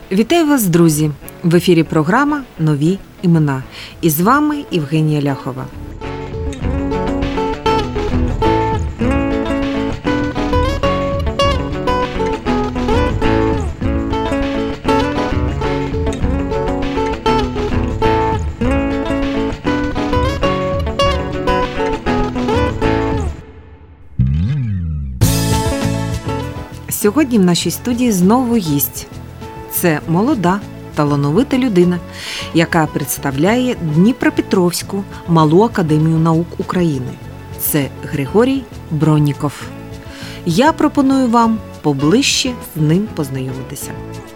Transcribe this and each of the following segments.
Вітаю вас, друзі! В ефірі програма «Нові імена». І з вами Євгенія Ляхова. Сьогодні в нашій студії знову гість. Це молода, талановита людина, яка представляє Дніпропетровську Малу академію наук України. Це Григорій Бронніков. Я пропоную вам поближче з ним познайомитися.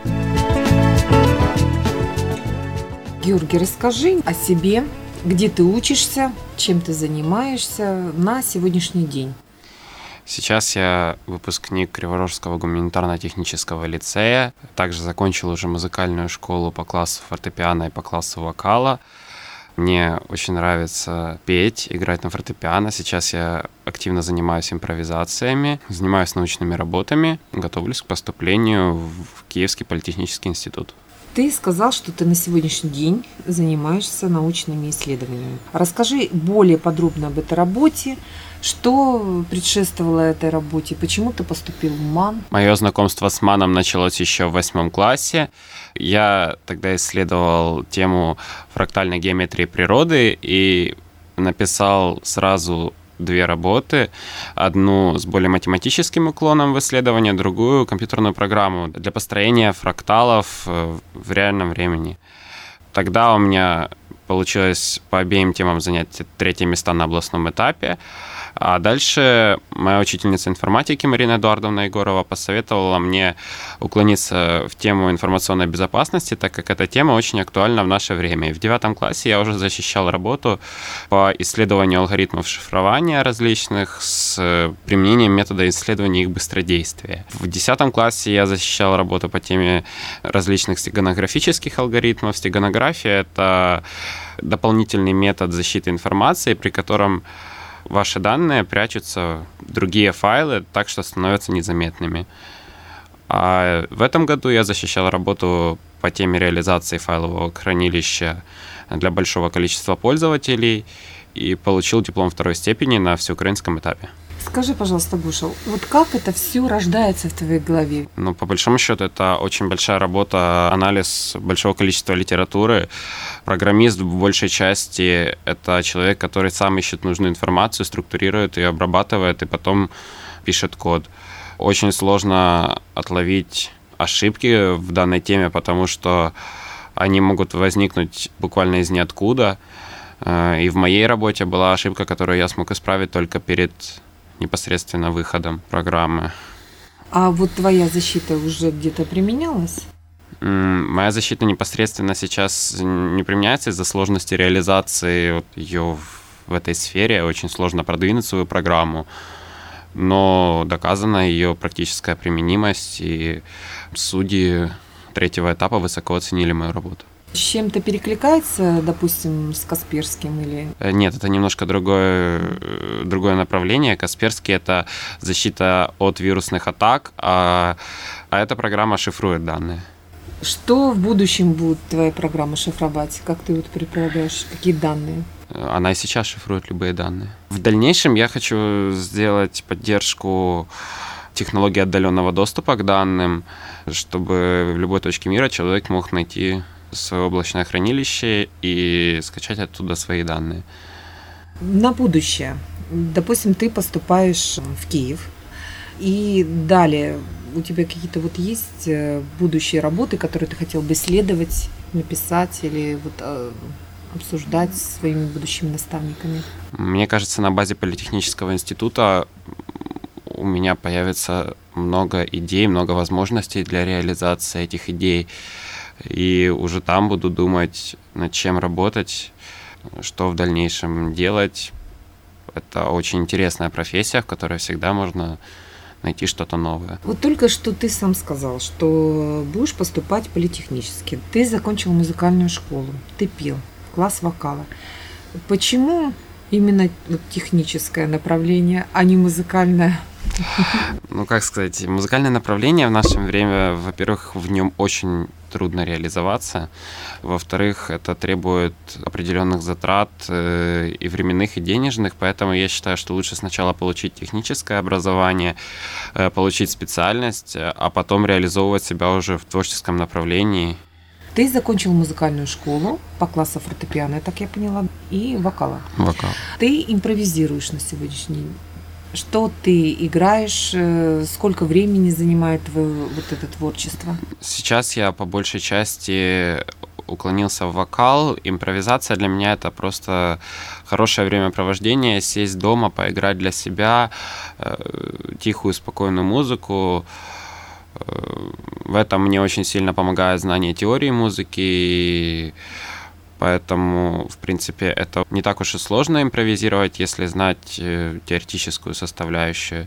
Георгий, расскажи о себе, где ты учишься, чем ты занимаешься на сегодняшний день. Сейчас я выпускник Криворожского гуманитарно-технического лицея. Также закончил уже музыкальную школу по классу фортепиано и по классу вокала. Мне очень нравится петь, играть на фортепиано. Сейчас я активно занимаюсь импровизациями, занимаюсь научными работами, готовлюсь к поступлению в Киевский политехнический институт. Ты сказал, что ты на сегодняшний день занимаешься научными исследованиями. Расскажи более подробно об этой работе, что предшествовало этой работе, почему ты поступил в МАН? Мое знакомство с МАНом началось еще в 8 классе. Я тогда исследовал тему фрактальной геометрии природы и написал сразу 2 работы. Одну с более математическим уклоном в исследование, другую компьютерную программу для построения фракталов в реальном времени. Тогда у меня получилось по обеим темам занять 3 места на областном этапе. А дальше моя учительница информатики Марина Эдуардовна Егорова посоветовала мне уклониться в тему информационной безопасности, так как эта тема очень актуальна в наше время. И в 9 классе я уже защищал работу по исследованию алгоритмов шифрования различных с применением метода исследования их быстродействия. В 10 классе я защищал работу по теме различных стеганографических алгоритмов. Стеганография — это дополнительный метод защиты информации, при котором ваши данные прячутся в другие файлы, так что становятся незаметными. А в этом году я защищал работу по теме реализации файлового хранилища для большого количества пользователей и получил диплом 2 степени на всеукраинском этапе. Скажи, пожалуйста, Гоша, вот как это все рождается в твоей голове? По большому счету, это очень большая работа, анализ большого количества литературы. Программист в большей части — это человек, который сам ищет нужную информацию, структурирует ее, обрабатывает и потом пишет код. Очень сложно отловить ошибки в данной теме, потому что они могут возникнуть буквально из ниоткуда. И в моей работе была ошибка, которую я смог исправить только перед непосредственно выходом программы. А вот твоя защита уже где-то применялась? Моя защита непосредственно сейчас не применяется из-за сложности реализации ее в этой сфере. Очень сложно продвинуть свою программу, но доказана ее практическая применимость, и судьи 3-го этапа высоко оценили мою работу. С чем-то перекликается, допустим, с Касперским или... Нет, это немножко другое направление. Касперский — это защита от вирусных атак, а эта программа шифрует данные. Что в будущем будет твоя программа шифровать? Как ты предполагаешь, какие данные? Она и сейчас шифрует любые данные. В дальнейшем я хочу сделать поддержку технологии отдаленного доступа к данным, чтобы в любой точке мира человек мог найти свое облачное хранилище и скачать оттуда свои данные. На будущее. Допустим, ты поступаешь в Киев, и далее у тебя какие-то вот есть будущие работы, которые ты хотел бы исследовать, написать или обсуждать с своими будущими наставниками? Мне кажется, на базе Политехнического института у меня появится много идей, много возможностей для реализации этих идей. И уже там буду думать, над чем работать, что в дальнейшем делать. Это очень интересная профессия, в которой всегда можно найти что-то новое. Вот только что ты сам сказал, что будешь поступать политехнически. Ты закончил музыкальную школу, ты пел, класс вокала. Почему именно техническое направление, а не музыкальное? Ну, как сказать, музыкальное направление в наше время, во-первых, в нем очень трудно реализоваться. Во-вторых, это требует определенных затрат и временных, и денежных, поэтому я считаю, что лучше сначала получить техническое образование, получить специальность, а потом реализовывать себя уже в творческом направлении. Ты закончил музыкальную школу по классу фортепиано, так я поняла, и вокала. Вокал. Ты импровизируешь на сегодняшний день. Что ты играешь, сколько времени занимает твое вот это творчество? Сейчас я по большей части уклонился в вокал. Импровизация для меня — это просто хорошее времяпровождение, сесть дома, поиграть для себя тихую, спокойную музыку. В этом мне очень сильно помогает знание теории музыки, поэтому, в принципе, это не так уж и сложно импровизировать, если знать теоретическую составляющую.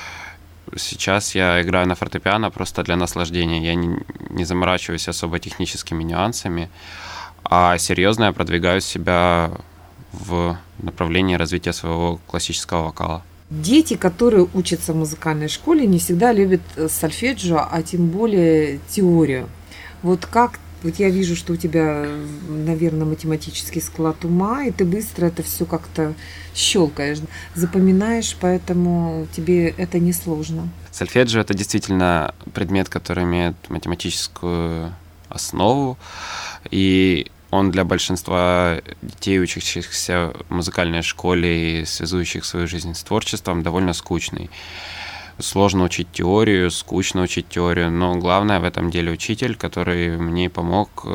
Сейчас я играю на фортепиано просто для наслаждения, я не заморачиваюсь особо техническими нюансами, а серьезно я продвигаю себя в направлении развития своего классического вокала. Дети, которые учатся в музыкальной школе, не всегда любят сольфеджио, а тем более теорию. Вот я вижу, что у тебя, наверное, математический склад ума, и ты быстро это все как-то щелкаешь, запоминаешь, поэтому тебе это не сложно. Сольфеджио — это действительно предмет, который имеет математическую основу, и он для большинства детей, учащихся в музыкальной школе и связующих свою жизнь с творчеством, довольно скучный. Сложно учить теорию, скучно учить теорию, но главное в этом деле учитель, который мне помог.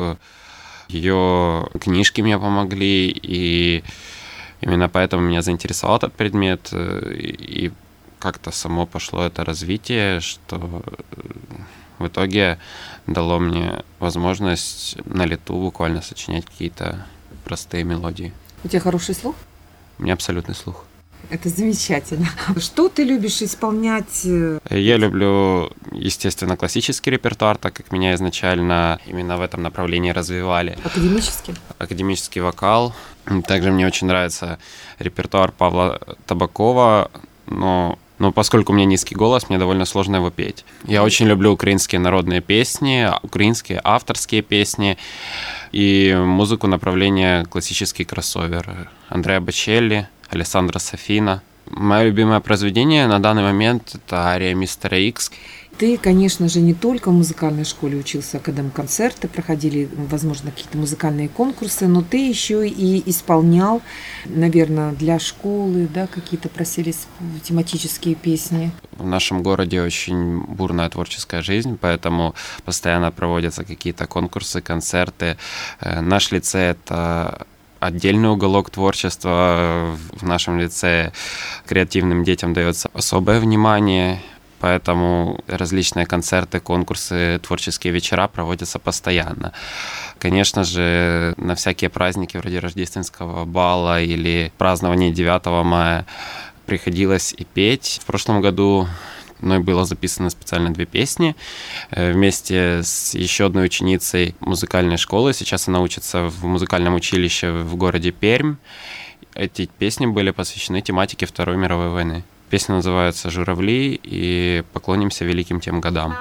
Ее книжки мне помогли, и именно поэтому меня заинтересовал этот предмет, и как-то само пошло это развитие, что в итоге дало мне возможность на лету буквально сочинять какие-то простые мелодии. У тебя хороший слух? У меня абсолютный слух. Это замечательно. Что ты любишь исполнять? Я люблю, естественно, классический репертуар, так как меня изначально именно в этом направлении развивали. Академический? Академический вокал. Также мне очень нравится репертуар Павла Табакова, но поскольку у меня низкий голос, мне довольно сложно его петь. Я очень люблю украинские народные песни, украинские авторские песни и музыку направления классический кроссовер. Андреа Бочелли, Алессандро Сафина. Мое любимое произведение на данный момент — это ария Мистера Икс. Ты, конечно же, не только в музыкальной школе учился, когда концерты проходили, возможно, какие-то музыкальные конкурсы, но ты еще и исполнял, наверное, для школы, да, какие-то просились тематические песни. В нашем городе очень бурная творческая жизнь, поэтому постоянно проводятся какие-то конкурсы, концерты. Наш лицей — это отдельный уголок творчества. В нашем лицее креативным детям дается особое внимание. Поэтому различные концерты, конкурсы, творческие вечера проводятся постоянно. Конечно же, на всякие праздники вроде рождественского бала или празднования 9 мая приходилось и петь. В прошлом году мной было записано специально 2 песни вместе с еще одной ученицей музыкальной школы. Сейчас она учится в музыкальном училище в городе Пермь. Эти песни были посвящены тематике Второй мировой войны. Песня называется «Журавли», и поклонимся великим тем годам.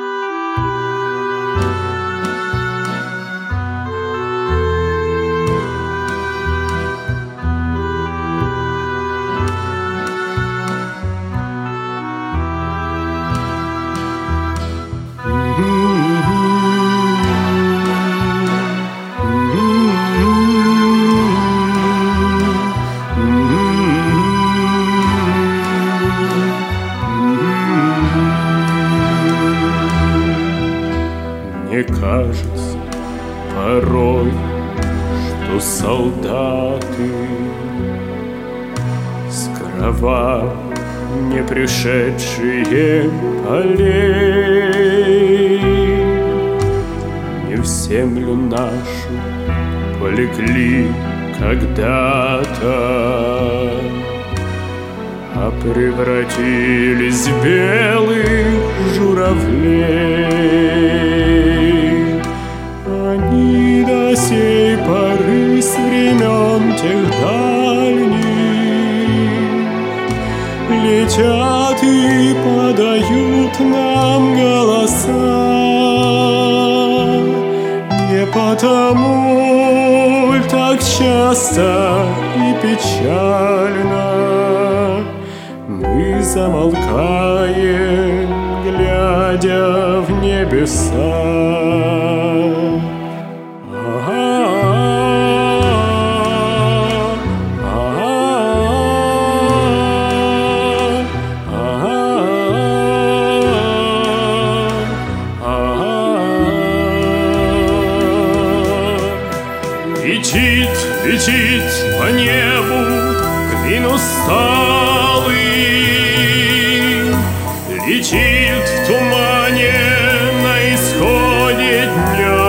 Мне кажется порой, что солдаты с кровавью не пришедшие полей не в землю нашу полегли когда-то, а превратились в белых журавлей. Они до сей поры с времен тех дальних летят птицы подают нам голоса. Не потому так часто и печально мы замолкаем, глядя в небеса. Летит по небу клин усталый, летит в тумане на исходе дня.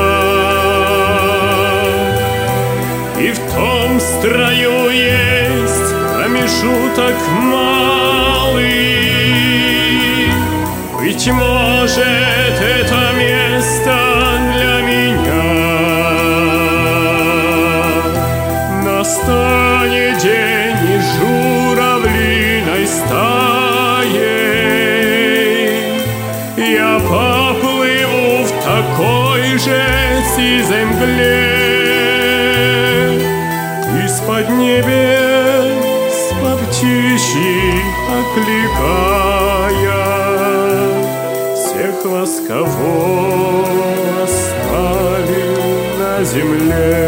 И в том строю есть промежуток малый. Быть может, это место для меня. Настанет день, и журавлиной стаей я поплыву в такой же сизой мгле. Из-под небес по птичьи окликая всех вас, кого оставил на земле.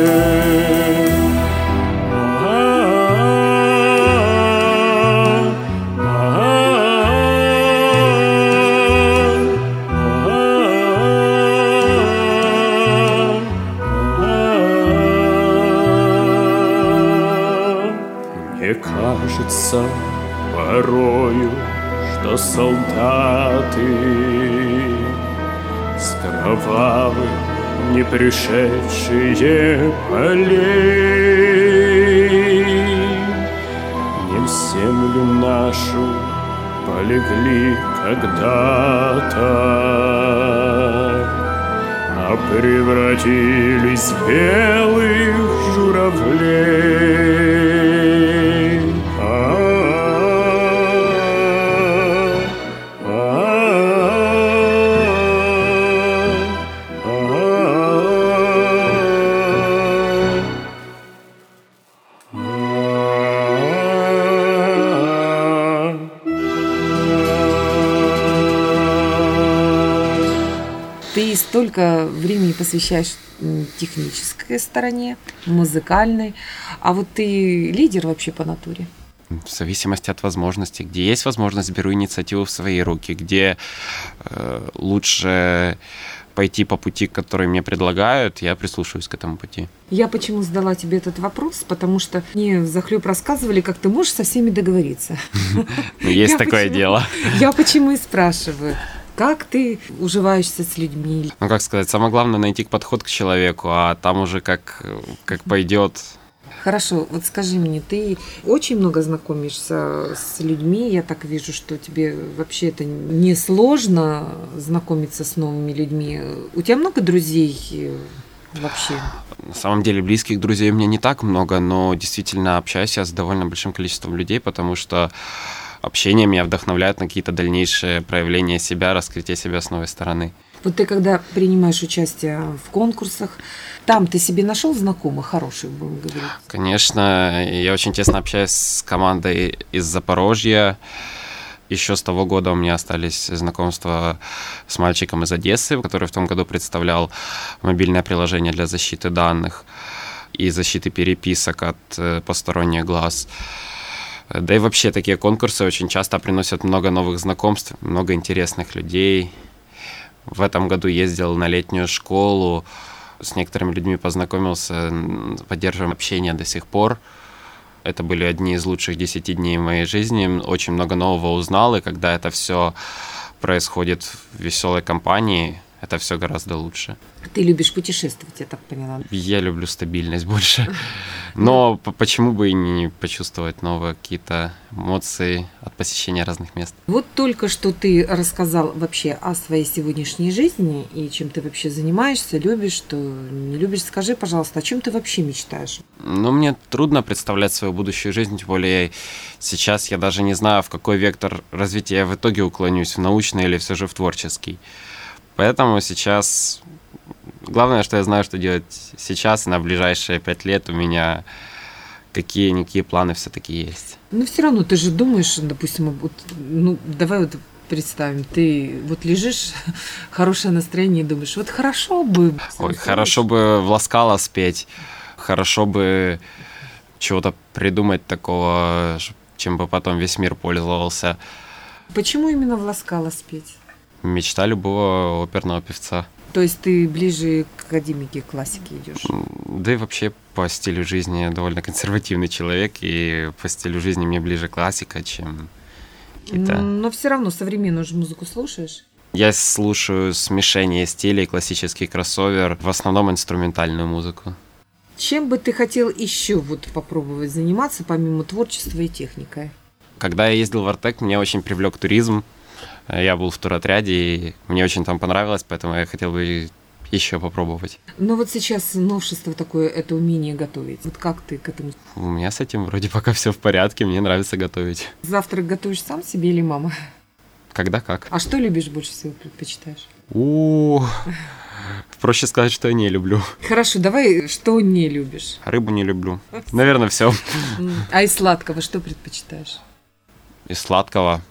Кажется порою, что солдаты с кровавых не пришедшие полей не в землю нашу полегли когда-то, а превратились в белых журавлей. Ты столько времени посвящаешь технической стороне, музыкальной, а вот ты лидер вообще по натуре? В зависимости от возможностей. Где есть возможность, беру инициативу в свои руки. Где лучше пойти по пути, который мне предлагают, я прислушиваюсь к этому пути. Я почему задала тебе этот вопрос? Потому что мне взахлеб рассказывали, как ты можешь со всеми договориться. Есть такое дело. Я почему и спрашиваю. Как ты уживаешься с людьми? Ну, как сказать, самое главное найти подход к человеку, а там уже как пойдет. Хорошо, вот скажи мне, ты очень много знакомишься с людьми, я так вижу, что тебе вообще это не сложно знакомиться с новыми людьми. У тебя много друзей вообще? На самом деле близких друзей у меня не так много, но действительно общаюсь я с довольно большим количеством людей, потому что общение меня вдохновляет на какие-то дальнейшие проявления себя, раскрытие себя с новой стороны. Вот ты когда принимаешь участие в конкурсах, там ты себе нашел знакомых хороших, будем говорить? Конечно, я очень тесно общаюсь с командой из Запорожья. Еще с того года у меня остались знакомства с мальчиком из Одессы, который в том году представлял мобильное приложение для защиты данных и защиты переписок от посторонних глаз. Да и вообще такие конкурсы очень часто приносят много новых знакомств, много интересных людей. В этом году ездил на летнюю школу, с некоторыми людьми познакомился, поддерживаем общение до сих пор. Это были одни из лучших 10 дней в моей жизни. Очень много нового узнал, и когда это все происходит в веселой компании, это все гораздо лучше. Ты любишь путешествовать, я так поняла. Я люблю стабильность больше. Но почему бы и не почувствовать новые какие-то эмоции от посещения разных мест? Вот только что ты рассказал вообще о своей сегодняшней жизни и чем ты вообще занимаешься, любишь, что не любишь. Скажи, пожалуйста, о чем ты вообще мечтаешь? Ну, мне трудно представлять свою будущую жизнь, тем более сейчас я даже не знаю, в какой вектор развития я в итоге уклонюсь, в научный или все же в творческий. Поэтому сейчас главное, что я знаю, что делать сейчас, и на ближайшие 5 лет у меня какие-никакие планы все-таки есть. Но все равно ты же думаешь, допустим, вот, ну давай вот представим, ты вот лежишь, хорошее настроение, и думаешь, вот хорошо бы. Ой, хорошо бы в Ласкало спеть, хорошо бы чего-то придумать такого, чем бы потом весь мир пользовался. Почему именно в Ласкало спеть? Мечта любого оперного певца. То есть ты ближе к академике классики идешь? Да и вообще по стилю жизни я довольно консервативный человек, и по стилю жизни мне ближе классика, чем какие-то... Но все равно современную же музыку слушаешь? Я слушаю смешение стилей, классический кроссовер, в основном инструментальную музыку. Чем бы ты хотел еще вот попробовать заниматься, помимо творчества и техникой? Когда я ездил в Артек, меня очень привлек туризм. Я был в туротряде, и мне очень там понравилось, поэтому я хотел бы еще попробовать. Но вот сейчас новшество такое, это умение готовить. Вот как ты к этому? У меня с этим вроде пока все в порядке, мне нравится готовить. Завтрак готовишь сам себе или мама? Когда как. А что любишь больше всего, предпочитаешь? Проще сказать, что я не люблю. Хорошо, давай, что не любишь? Рыбу не люблю. Наверное, все. А из сладкого что предпочитаешь? Из сладкого...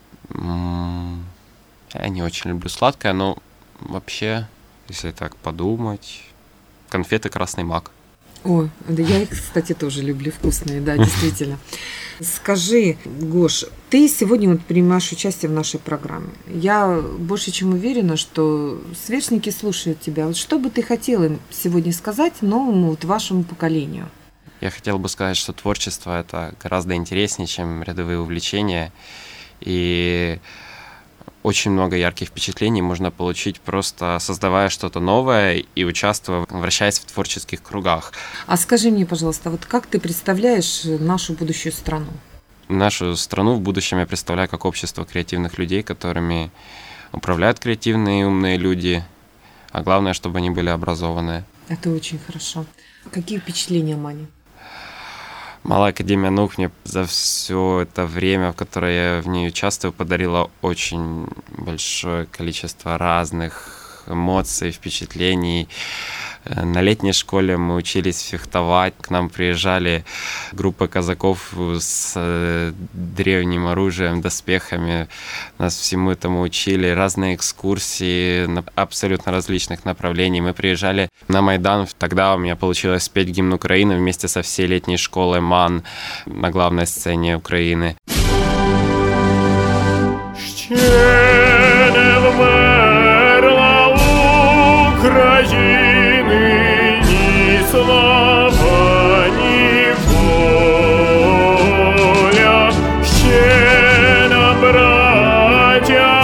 Я не очень люблю сладкое, но вообще, если так подумать, конфеты «Красный мак». Ой, да я их, кстати, тоже люблю, вкусные, да, действительно. Скажи, Гош, ты сегодня вот принимаешь участие в нашей программе. Я больше чем уверена, что сверстники слушают тебя. Вот что бы ты хотел им сегодня сказать новому вот вашему поколению? Я хотел бы сказать, что творчество – это гораздо интереснее, чем рядовые увлечения. И очень много ярких впечатлений можно получить, просто создавая что-то новое и участвуя, вращаясь в творческих кругах. А скажи мне, пожалуйста, вот как ты представляешь нашу будущую страну? Нашу страну в будущем я представляю как общество креативных людей, которыми управляют креативные и умные люди, а главное, чтобы они были образованные. Это очень хорошо. Какие впечатления, Маня? Малая академия наук мне за все это время, в которое я в ней участвую, подарила очень большое количество разных эмоций, впечатлений. На летней школе мы учились фехтовать. К нам приезжали группы казаков с древним оружием, доспехами. Нас всему этому учили. Разные экскурсии на абсолютно различных направлений. Мы приезжали на Майдан. Тогда у меня получилось спеть гимн Украины вместе со всей летней школой МАН на главной сцене Украины. Слава, ні воля, ще нам, браття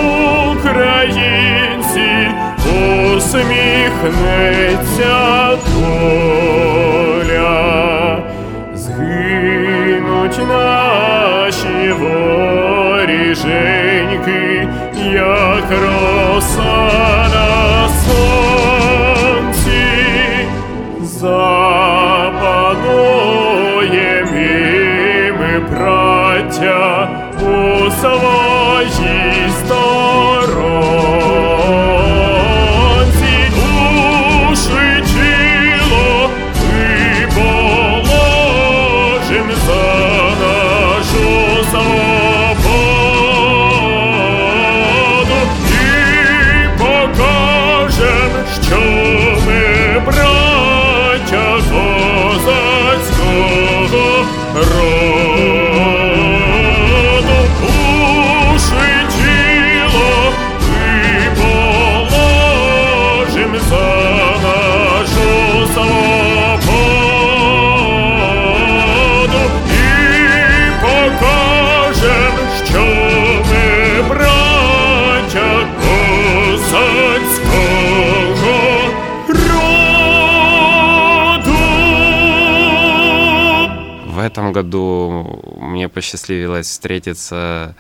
українці, усміхнеться доля. Згинуть наші воріженьки, як роса на сонці. Запануєм і ми, браття, у своїй сторонці. Душі тіло ми положим за нашу свободу і покинем этом году мне посчастливилось встретиться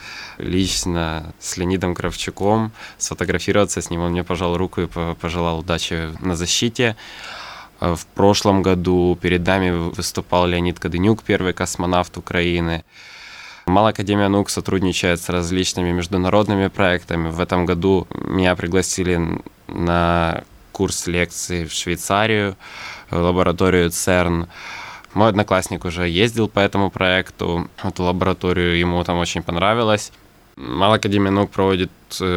лично с Леонидом Кравчуком, сфотографироваться с ним. Он мне пожал руку и пожелал удачи на защите. В прошлом году перед нами выступал Леонид Каденюк, первый космонавт Украины. Малая академия наук сотрудничает с различными международными проектами. В этом году меня пригласили на курс лекций в Швейцарию, в лабораторию ЦЕРН. Мой одноклассник уже ездил по этому проекту, эту лабораторию, ему там очень понравилось. Малая академия наук проводит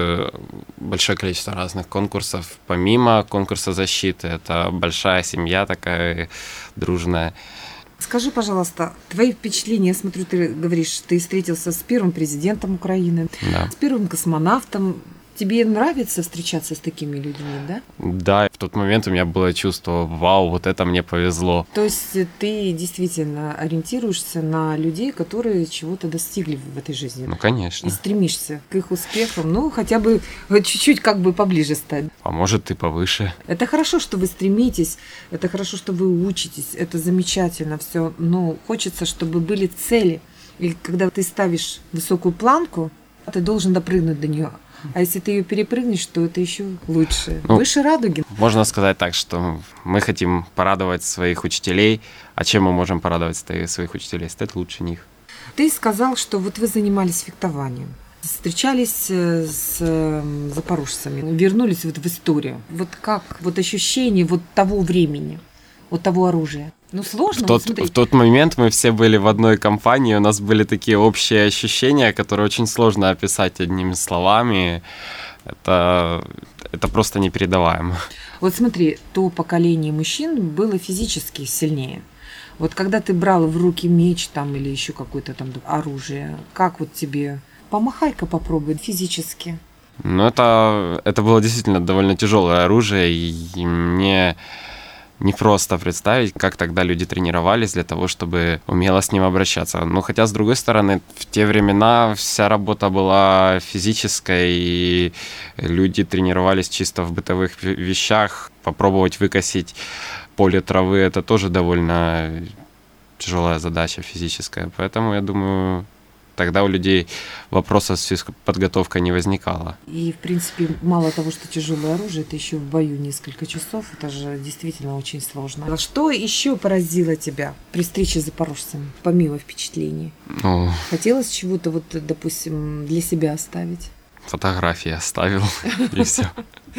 большое количество разных конкурсов. Помимо конкурса защиты, это большая семья такая дружная. Скажи, пожалуйста, твои впечатления, я смотрю, ты говоришь, ты встретился с первым президентом Украины, Да. с первым космонавтом. Тебе нравится встречаться с такими людьми, да? Да, в тот момент у меня было чувство, вау, вот это мне повезло. То есть ты действительно ориентируешься на людей, которые чего-то достигли в этой жизни. Ну, конечно. И стремишься к их успехам, ну, хотя бы чуть-чуть как бы поближе стать. А может и повыше. Это хорошо, что вы стремитесь, это хорошо, что вы учитесь, это замечательно все, но хочется, чтобы были цели. И когда ты ставишь высокую планку, ты должен допрыгнуть до нее. А если ты ее перепрыгнешь, то это еще лучше. Ну, выше радуги. Можно сказать так, что мы хотим порадовать своих учителей. А чем мы можем порадовать своих учителей? Стать лучше них. Ты сказал, что вот вы занимались фехтованием, встречались с запорожцами, вернулись вот в историю. Вот как вот ощущение вот того времени, вот того оружия? Ну, сложно. В тот момент мы все были в одной компании, у нас были такие общие ощущения, которые очень сложно описать одними словами. Это просто непередаваемо. Вот смотри, то поколение мужчин было физически сильнее. Вот когда ты брал в руки меч там или еще какое-то там оружие, как вот тебе? Помахай-ка попробуй физически. Ну, это было действительно довольно тяжелое оружие, и мне не просто представить, как тогда люди тренировались для того, чтобы умело с ним обращаться. Но хотя, с другой стороны, в те времена вся работа была физической, и люди тренировались чисто в бытовых вещах. Попробовать выкосить поле травы – это тоже довольно тяжелая задача физическая. Поэтому, я думаю, тогда у людей вопросов с физподготовкой не возникало. И, в принципе, мало того, что тяжелое оружие, это еще в бою несколько часов. Это же действительно очень сложно. А что еще поразило тебя при встрече с запорожцами, помимо впечатлений? Ну, Хотелось чего-то, вот, допустим, для себя оставить? фотографии оставил, и все.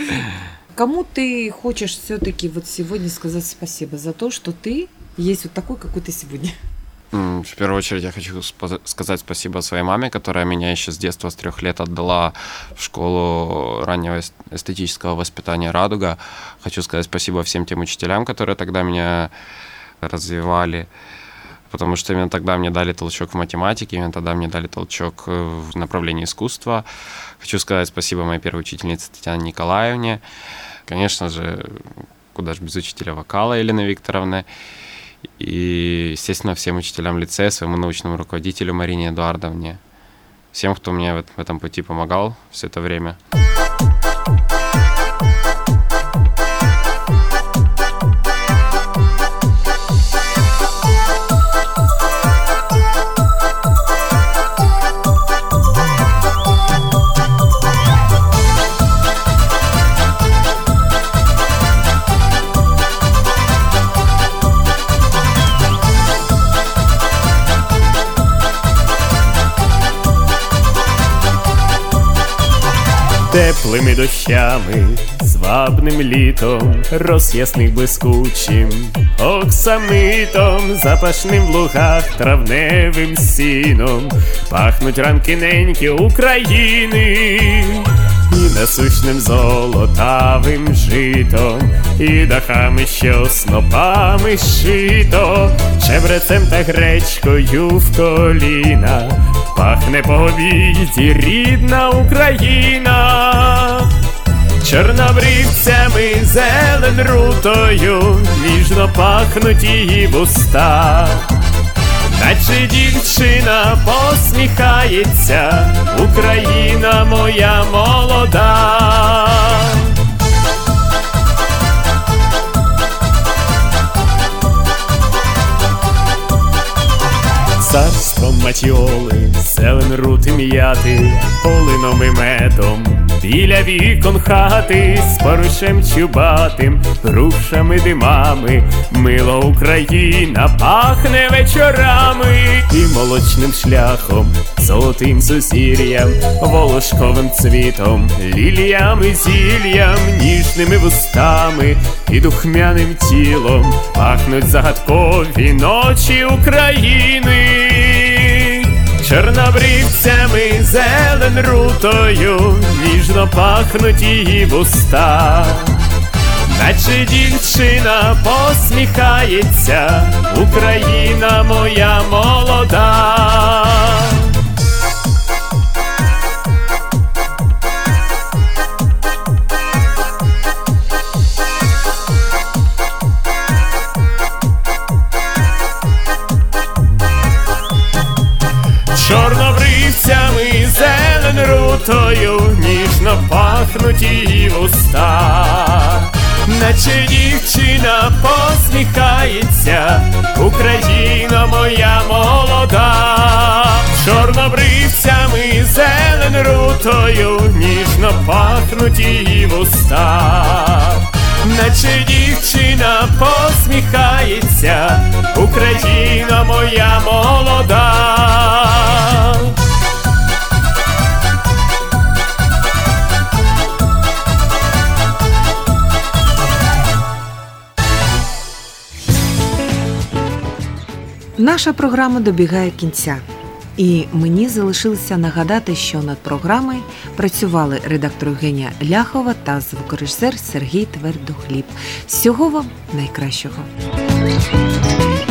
Кому ты хочешь все-таки вот сегодня сказать спасибо за то, что ты есть вот такой, какой ты сегодня? В первую очередь я хочу сказать спасибо своей маме, которая меня еще с детства, с 3 лет отдала в школу раннего эстетического воспитания «Радуга». Хочу сказать спасибо всем тем учителям, которые тогда меня развивали, потому что именно тогда мне дали толчок в математике, именно тогда мне дали толчок в направлении искусства. Хочу сказать спасибо моей первой учительнице Татьяне Николаевне, конечно же, куда же без учителя вокала Елены Викторовны. И, естественно, всем учителям лицея, своему научному руководителю Марине Эдуардовне, всем, кто мне в этом пути помогал все это время. Теплими дощами, звабним літом, роз ясних блискучим, оксамитом, запашним в лугах, травневим сіном, пахнуть ранки неньки України, і насущним золотавим житом, і дахами, що снопами шито, чебрецем та гречкою в коліна, пахне по обіді рідна Україна. Чорнобривцями, зелен рутою, ніжно пахнуть її вуста, наче дівчина посміхається, Україна моя молода. матіоли, зелен рут і м'яти, полином і медом. Біля вікон хати з парушем чубатим, грушами, димами, мила Україна пахне вечорами і молочним шляхом, золотим сузір'ям, волошковим цвітом, ліліями, зіллям, ніжними вустами і духмяним тілом пахнуть загадкові ночі України. Чорнобривцями, зелен рутою, ніжно пахнуть її вуста, наче дівчина посміхається, Україна моя молода. Чорнобривцями, зелен рутою, ніжно пахнуть її вуста, наче дівчина посміхається, Україна моя молода. Чорнобривцями, зелен рутою, ніжно пахнуть її вуста, наче дівчина посміхається, Україна моя молода. Наша програма добігає кінця. І мені залишилося нагадати, що над програмою працювали редактор Євгенія Ляхова та звукорежисер Сергій Твердохліб. Всього вам найкращого!